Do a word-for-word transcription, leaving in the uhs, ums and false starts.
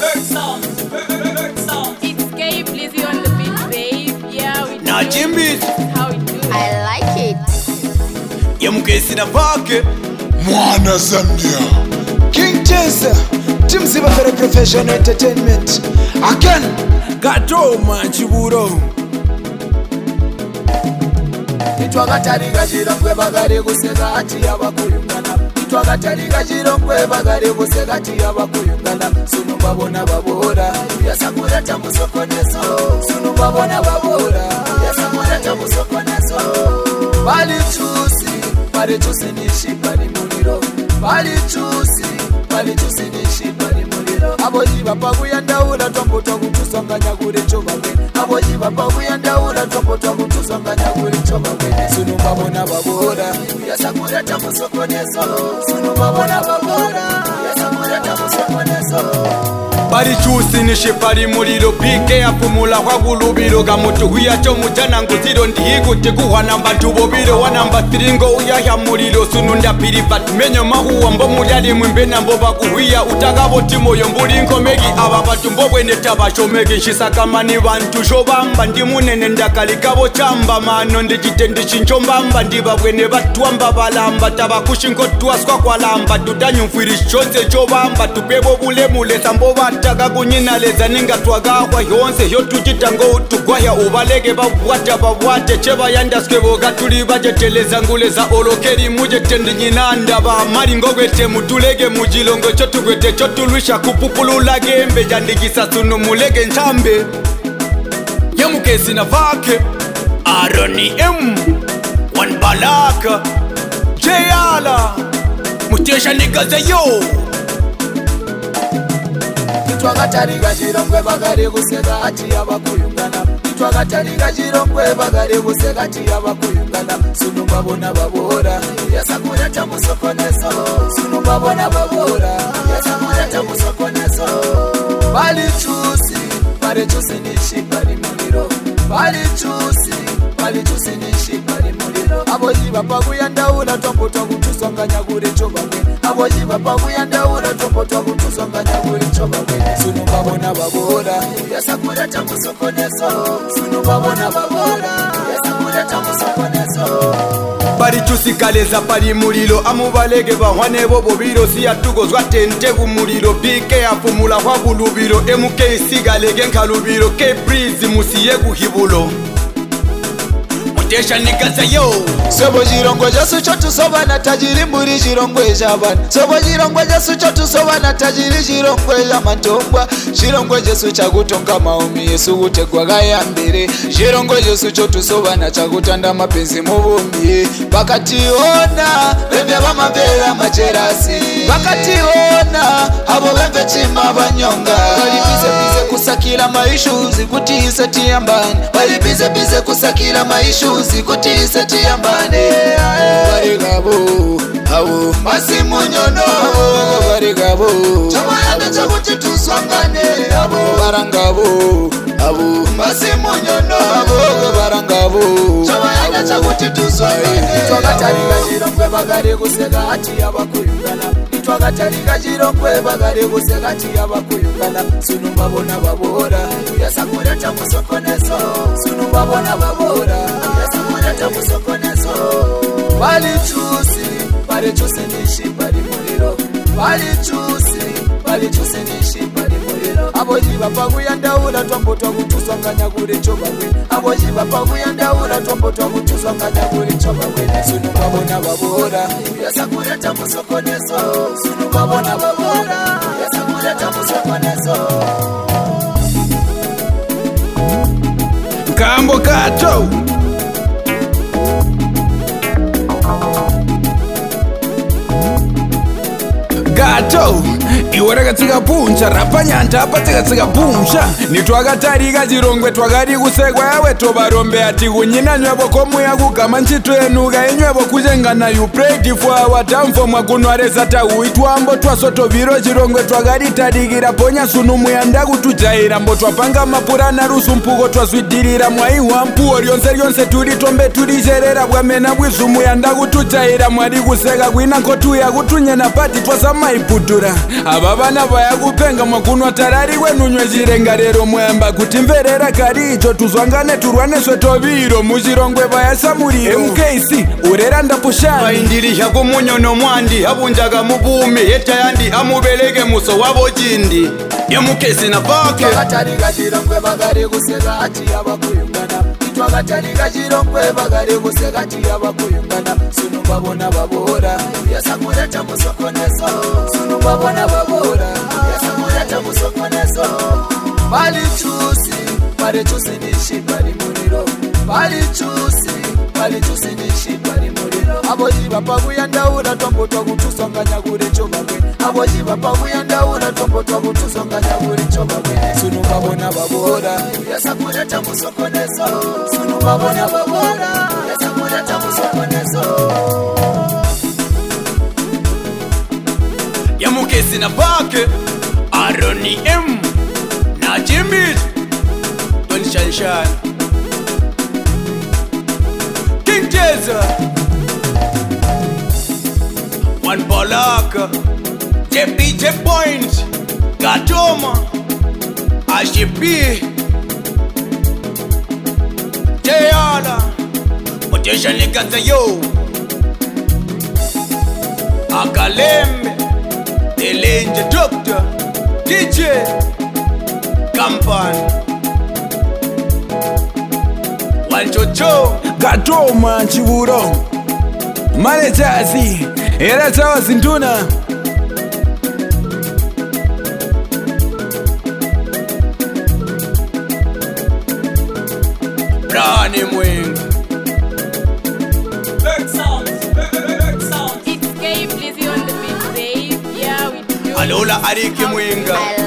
It's K Blizzy on the beat, babe. Yeah, we do Na Jimbis, how we do it. I like it. ya mkesi na vake Mwana Zambia King Chesa Team Sibafere Professional Entertainment Again Gato manchiburo Itwagatarika chirongwe bagare kuseka ati abakuyungana Itwagatarika chirongwe bagare kuseka ati abakuyungana Sunu babona babora yasamura tamusokoneso Sunu babona babora yasamura tamusokoneso Bali chusi bali chusi nishi bali muliro Bali chusi bali chusi nishi bali muliro Aboji bapa kuyandaula tombo twakutusonganya kule chobagwe Aboji bapa kuyandaula tombo twakutusonganya kule chobagwe Sunu babona babora yasamura tamusokoneso Sunu babona babora yasamura tamusokoneso Bari chusi nishe pari muliro Pike ya fumula kwa gulubiro Gamutu huya chomu jana nguziro Ndihigu teku wanamba tubobiro Wanamba tiringo uya ya muliro Sununda piri bat menyo mahu Wambo muliali mwimbe na mboba kuhuya Utagabo timo yombulinko megi Ababatu mbobwe netaba shomegi Nshisaka mani wantu shobamba Ndimunene ndakalikabo chamba Mano ndijitendi chinchombamba Ndibabwe nebatuamba balamba Tabakushinko tuaswa kwa lamba Tutanyumfiri shonse chobamba Tupebo bule mule samboba Taka kunyina leza ninga twagahwa yonse Yo tujitango utugwaya ubalege babwata babwate Cheba yandaske boga tuliba jeteleza nguleza Olokeri muje tendi nyinanda ba Mari ngogwete mutulege mujilongo Chotugwete chotulwisha kupupulula gembe Jandigisa sunu mulege nchambe Yamukesi na vake Aroni M Wan Balaka Jayala Mutesha nigaze yo Itwagatarika chirongwe bagare kuseka ati abakuyungana Itwagatarika chirongwe bagare kuseka ati abakuyungana Sunu babona babora yasamura tamusokoneso Sunu babona babora yasamura tamusokoneso Bali chusi bali chusi nishi bali muliro Bali chusi bali chusi nishi bali muliro Aboji bapa kuyandaula tombo twakutusonganya kule chobagwe Aboji bapa kuyandaula tombo twakutusonganya kule chobagwe Sunu babona babora yasamura tamusokoneso Sunu babona babora yasamura tamusokoneso Bari chusi kaleza pari mulilo Amubalege bahwane bobo biro Siya tugo zwate ntegu mulilo Pike ya fumula kwa bulubiro M K sigalege nkalubiro K-Breeze musiye guhibulo Mutesha nikaza yo Sobo jirongo jasu chotu soba na tajiri mburi jirongwe jaban Sobo jirongo jasu chotu soba na tajiri jirongwe la mantombwa Jirongwe jasu chagutonga maumi yesu utegwa gaya mbere Jirongo jasu chotu soba na chagutanda mapenzi mubumie Bakati ona bembe bamabera majerasi Bakati ona abo bembe chima banyonga Bali bize bize kusakila maishuzi kutisa tiyambani Bali bize bize kusakila maishuzi kutisa tiyambani Bari gabo awo masimu nyono Bari gabo chama yanda chakuti tuswangane abo Barangabo awo masimu nyono Barangabo chama yanda chakuti tuswangane Itwagatarika chirongwe bagare kuseka ati abakuyungana Itwagatarika chirongwe bagare kuseka ati abakuyungana Sunu babona babora yasamura tamusokoneso Sunu babona babora yasamura tamusokoneso Bali chusi bali chusi nishi bali muliro Bali chusi bali chusi nishi bali muliro Aboji bapa kuyandaula tombo twakutusonganya kule chobagwe Aboji bapa kuyandaula tombo twakutusonganya kule chobagwe Sunu babona babora yasamura tamusokoneso Sunu babona babora yasamura tamusokoneso Kambo kato Gato iwe rakatsika puncha rapanyanta apa tsikatsika puncha nitwakatarika chirongwe twakati kusekwa yawe tobarombe ati kunyinanywebo komuya kugama ntchito yenuka inywebo kuchengana you prayed for our downfall mwakunwareza tauitwambo twasotoviro chirongwe twakati tadikira ponya sunu muyanda kutujaira mbo twapanga mapurana rusumpuko twazwidirira mwaiwa mpuwo ryonse ryonse turi tombe turicherera bwamena bwizu muyanda kutujaira mwadi kuseka kwina nkotuya kutunyena pati twasamaiputura aba bana bayakupenga makunwa tarari wenunywe zirengarero mwemba kuti mverera karicho tuzwangane turwane swetobiro muzirongwe bayasamuriro M K C urera ndapushani baindirisha kumunyono mwandi abunjaga mubumi heta yandi amubelege muso wabo jindi M K C na pake twakatalika chirongwe bagari kuseka ati abakuyungana twakatalika chirongwe bagari kuseka ati abakuyungana sunu babona babora yasakureta musokoneso sunu babona babora yasakureta musokoneso bali chusi bali chusi nishi bali muriro bali chusi bali chusi nishi bali muriro aboji bapa kuyandaura tombo twakutusonganya kuri chobagwe aboji bapa kuyandaura tombo twakutusonganya kuri chobagwe sunu babona babora yasakureta musokoneso sunu babona babora yasakureta musokoneso M K C na pake Aroni M na Jimmy Tony Shanshan King Jeza One Balaka J P J Point Gatoma H P Jayala Otesha Nikaza yo Akalembe Elenje Doctor D J Kampan Wanchocho Gatoma Chiburo Maletazi Era tawa zinduna Brani Mwinga It's K Blizzy on the beat, babe. Yeah, we do. Alola Ariki Mwinga